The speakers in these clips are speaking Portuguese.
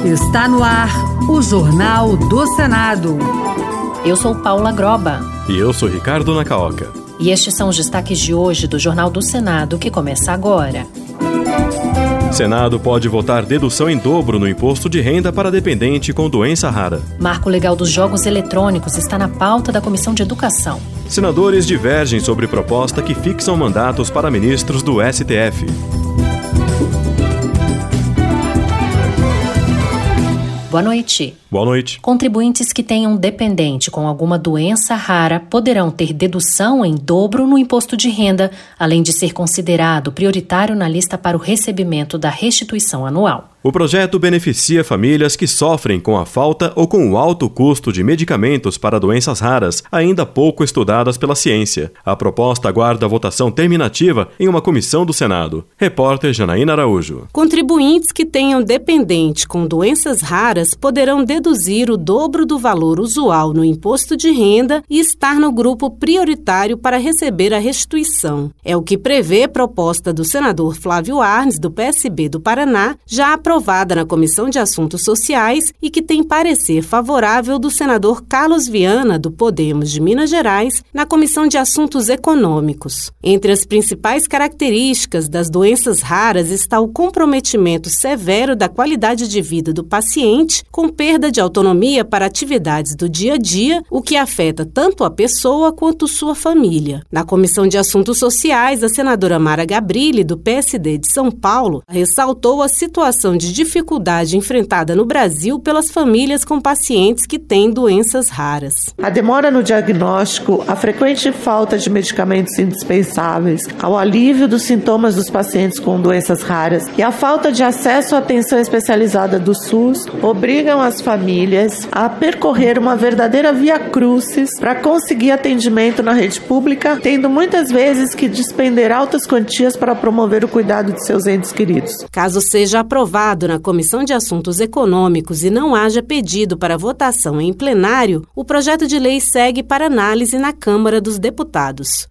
Está no ar o Jornal do Senado. Eu sou Paula Groba. E eu sou Ricardo Nacaoca. E estes são os destaques de hoje do Jornal do Senado, que começa agora. Senado pode votar dedução em dobro no imposto de renda para dependente com doença rara. Marco legal dos jogos eletrônicos está na pauta da Comissão de Educação. Senadores divergem sobre proposta que fixam mandatos para ministros do STF. Boa noite. Boa noite. Contribuintes que tenham dependente com alguma doença rara poderão ter dedução em dobro no imposto de renda, além de ser considerado prioritário na lista para o recebimento da restituição anual. O projeto beneficia famílias que sofrem com a falta ou com o alto custo de medicamentos para doenças raras, ainda pouco estudadas pela ciência. A proposta aguarda a votação terminativa em uma comissão do Senado. Repórter Janaína Araújo. Contribuintes que tenham dependente com doenças raras poderão deduzir o dobro do valor usual no imposto de renda e estar no grupo prioritário para receber a restituição. É o que prevê a proposta do senador Flávio Arnes, do PSB do Paraná, já aprovada na Comissão de Assuntos Sociais e que tem parecer favorável do senador Carlos Viana, do Podemos de Minas Gerais, na Comissão de Assuntos Econômicos. Entre as principais características das doenças raras está o comprometimento severo da qualidade de vida do paciente, com perda de autonomia para atividades do dia a dia, o que afeta tanto a pessoa quanto sua família. Na Comissão de Assuntos Sociais, a senadora Mara Gabrilli, do PSD de São Paulo, ressaltou a situação de dificuldade enfrentada no Brasil pelas famílias com pacientes que têm doenças raras. A demora no diagnóstico, a frequente falta de medicamentos indispensáveis, ao alívio dos sintomas dos pacientes com doenças raras e a falta de acesso à atenção especializada do SUS obrigam as famílias a percorrer uma verdadeira via crucis para conseguir atendimento na rede pública, tendo muitas vezes que despender altas quantias para promover o cuidado de seus entes queridos. Caso seja aprovado na Comissão de Assuntos Econômicos e não haja pedido para votação em plenário, o projeto de lei segue para análise na Câmara dos Deputados.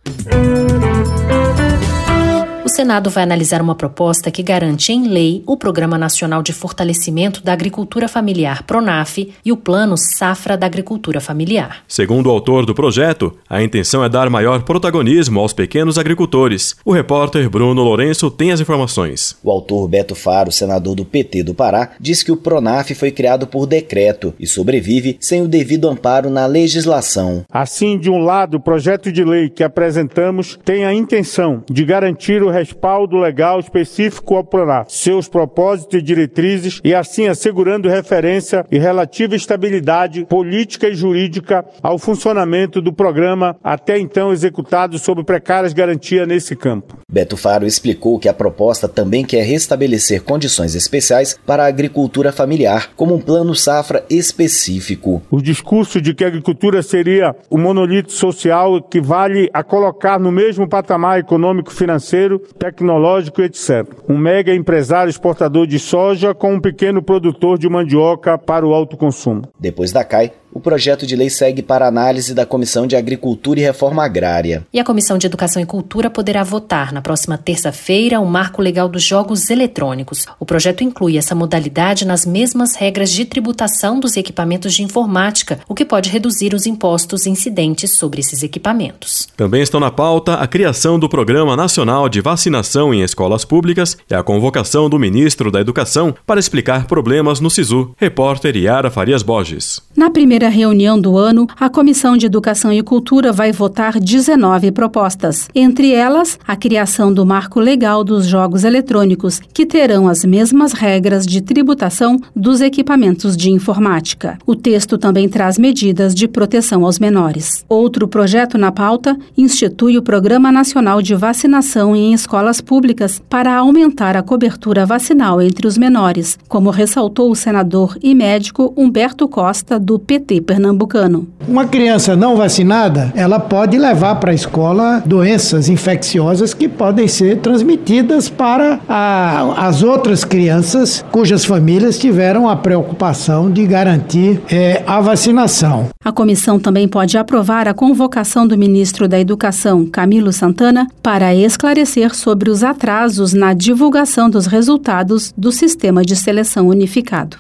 O Senado vai analisar uma proposta que garante em lei o Programa Nacional de Fortalecimento da Agricultura Familiar, PRONAF, e o Plano Safra da Agricultura Familiar. Segundo o autor do projeto, a intenção é dar maior protagonismo aos pequenos agricultores. O repórter Bruno Lourenço tem as informações. O autor Beto Faro, senador do PT do Pará, diz que o PRONAF foi criado por decreto e sobrevive sem o devido amparo na legislação. Assim, de um lado, o projeto de lei que apresentamos tem a intenção de garantir o respaldo legal específico ao PRONAF, seus propósitos e diretrizes e assim assegurando referência e relativa estabilidade política e jurídica ao funcionamento do programa até então executado sob precárias garantias nesse campo. Beto Faro explicou que a proposta também quer restabelecer condições especiais para a agricultura familiar, como um plano safra específico. O discurso de que a agricultura seria o monolito social equivale a colocar no mesmo patamar econômico-financeiro, tecnológico, etc. Um mega empresário exportador de soja com um pequeno produtor de mandioca para o autoconsumo. Depois da CAI, o projeto de lei segue para análise da Comissão de Agricultura e Reforma Agrária. E a Comissão de Educação e Cultura poderá votar na próxima terça-feira o Marco Legal dos Jogos Eletrônicos. O projeto inclui essa modalidade nas mesmas regras de tributação dos equipamentos de informática, o que pode reduzir os impostos incidentes sobre esses equipamentos. Também estão na pauta a criação do Programa Nacional de Vacinação em Escolas Públicas e a convocação do ministro da Educação para explicar problemas no SISU. Repórter Yara Farias Borges. Na primeira reunião do ano, a Comissão de Educação e Cultura vai votar 19 propostas. Entre elas, a criação do Marco Legal dos Jogos Eletrônicos, que terão as mesmas regras de tributação dos equipamentos de informática. O texto também traz medidas de proteção aos menores. Outro projeto na pauta institui o Programa Nacional de Vacinação em Escolas Públicas para aumentar a cobertura vacinal entre os menores, como ressaltou o senador e médico Humberto Costa, do PT. Acre pernambucano. Uma criança não vacinada, ela pode levar para a escola doenças infecciosas que podem ser transmitidas para as outras crianças cujas famílias tiveram a preocupação de garantir a vacinação. A comissão também pode aprovar a convocação do ministro da Educação, Camilo Santana, para esclarecer sobre os atrasos na divulgação dos resultados do Sistema de Seleção Unificado.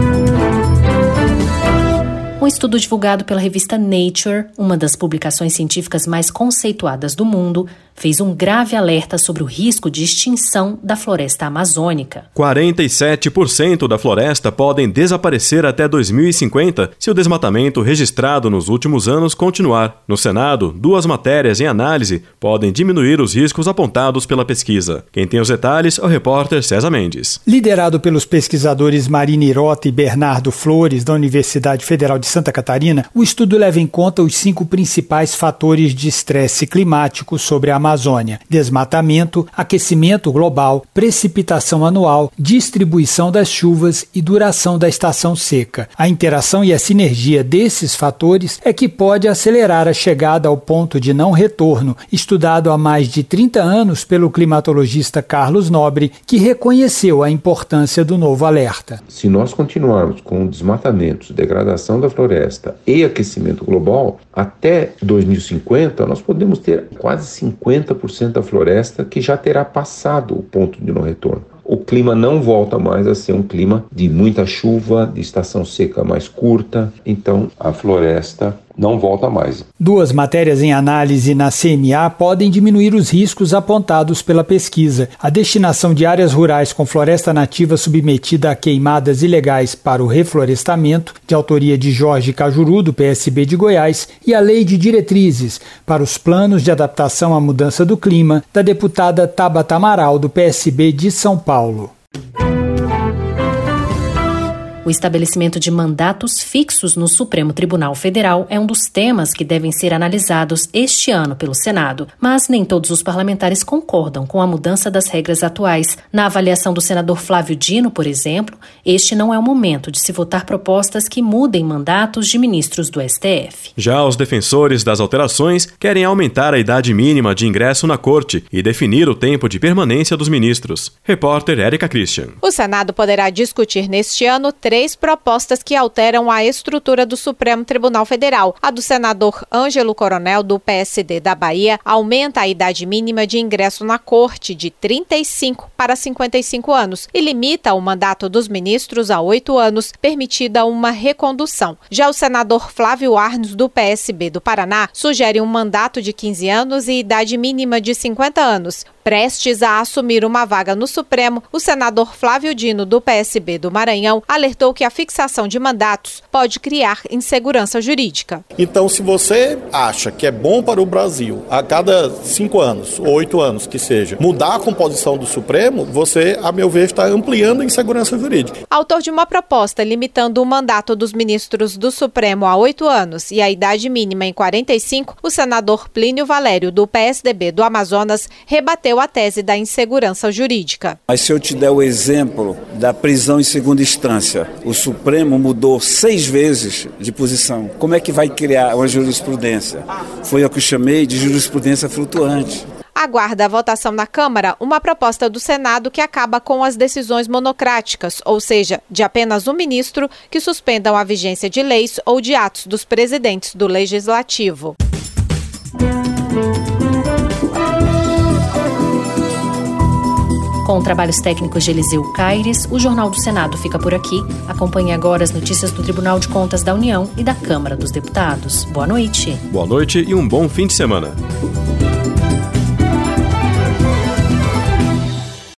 Um estudo divulgado pela revista Nature, uma das publicações científicas mais conceituadas do mundo, fez um grave alerta sobre o risco de extinção da floresta amazônica. 47% da floresta podem desaparecer até 2050 se o desmatamento registrado nos últimos anos continuar. No Senado, 2 matérias em análise podem diminuir os riscos apontados pela pesquisa. Quem tem os detalhes é o repórter César Mendes. Liderado pelos pesquisadores Marina Hirota e Bernardo Flores, da Universidade Federal de Santa Catarina, o estudo leva em conta os 5 principais fatores de estresse climático sobre a Amazônia: desmatamento, aquecimento global, precipitação anual, distribuição das chuvas e duração da estação seca. A interação e a sinergia desses fatores é que pode acelerar a chegada ao ponto de não retorno, estudado há mais de 30 anos pelo climatologista Carlos Nobre, que reconheceu a importância do novo alerta. Se nós continuarmos com desmatamentos, degradação da floresta e aquecimento global, até 2050 nós podemos ter quase 50% da floresta que já terá passado o ponto de não retorno. O clima não volta mais a ser um clima de muita chuva, de estação seca mais curta, então a floresta não volta mais. 2 matérias em análise na CNA podem diminuir os riscos apontados pela pesquisa: a destinação de áreas rurais com floresta nativa submetida a queimadas ilegais para o reflorestamento, de autoria de Jorge Cajuru, do PSB de Goiás, e a Lei de Diretrizes para os Planos de Adaptação à Mudança do Clima, da deputada Tabata Amaral, do PSB de São Paulo. O estabelecimento de mandatos fixos no Supremo Tribunal Federal é um dos temas que devem ser analisados este ano pelo Senado, mas nem todos os parlamentares concordam com a mudança das regras atuais. Na avaliação do senador Flávio Dino, por exemplo, este não é o momento de se votar propostas que mudem mandatos de ministros do STF. Já os defensores das alterações querem aumentar a idade mínima de ingresso na corte e definir o tempo de permanência dos ministros. Repórter Érica Christian. O Senado poderá discutir neste ano 3 propostas que alteram a estrutura do Supremo Tribunal Federal. A do senador Ângelo Coronel, do PSD da Bahia, aumenta a idade mínima de ingresso na corte de 35 para 55 anos e limita o mandato dos ministros a 8 anos, permitida uma recondução. Já o senador Flávio Arnes, do PSB do Paraná, sugere um mandato de 15 anos e idade mínima de 50 anos. Prestes a assumir uma vaga no Supremo, o senador Flávio Dino, do PSB do Maranhão, alertou que a fixação de mandatos pode criar insegurança jurídica. Então, se você acha que é bom para o Brasil, a cada 5 anos, ou 8 anos que seja, mudar a composição do Supremo, você, a meu ver, está ampliando a insegurança jurídica. Autor de uma proposta limitando o mandato dos ministros do Supremo a 8 anos e a idade mínima em 45, o senador Plínio Valério, do PSDB do Amazonas, rebateu a tese da insegurança jurídica. Mas se eu te der o exemplo da prisão em segunda instância, o Supremo mudou 6 vezes de posição. Como é que vai criar uma jurisprudência? Foi o que eu chamei de jurisprudência flutuante. Aguarda a votação na Câmara uma proposta do Senado que acaba com as decisões monocráticas, ou seja, de apenas um ministro que suspendam a vigência de leis ou de atos dos presidentes do Legislativo. Com trabalhos técnicos de Eliseu Caires, o Jornal do Senado fica por aqui. Acompanhe agora as notícias do Tribunal de Contas da União e da Câmara dos Deputados. Boa noite. Boa noite e um bom fim de semana.